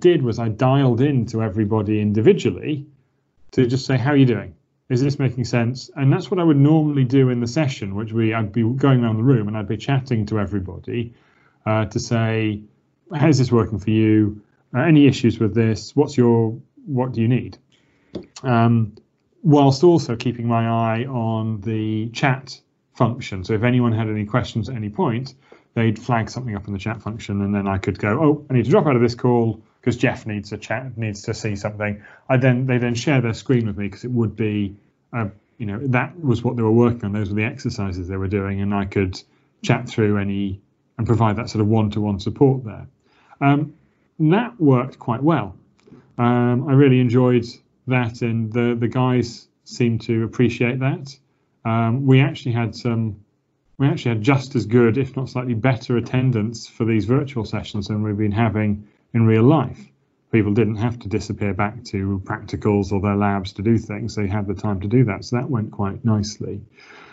did was I dialed into everybody individually to just say, how are you doing? Is this making sense? And that's what I would normally do in the session, which I'd be going around the room and I'd be chatting to everybody to say, how's this working for you? Any issues with this? What do you need? Whilst also keeping my eye on the chat function. So if anyone had any questions at any point, they'd flag something up in the chat function, and then I could go, oh, I need to drop out of this call because Jeff needs to see something. They then share their screen with me, because it would be, that was what they were working on. Those were the exercises they were doing, and I could chat through any and provide that sort of one-to-one support there. That worked quite well. I really enjoyed that, and the guys seemed to appreciate that. We actually had just as good, if not slightly better, attendance for these virtual sessions than we've been having in real life. People didn't have to disappear back to practicals or their labs to do things. They had the time to do that, so that went quite nicely.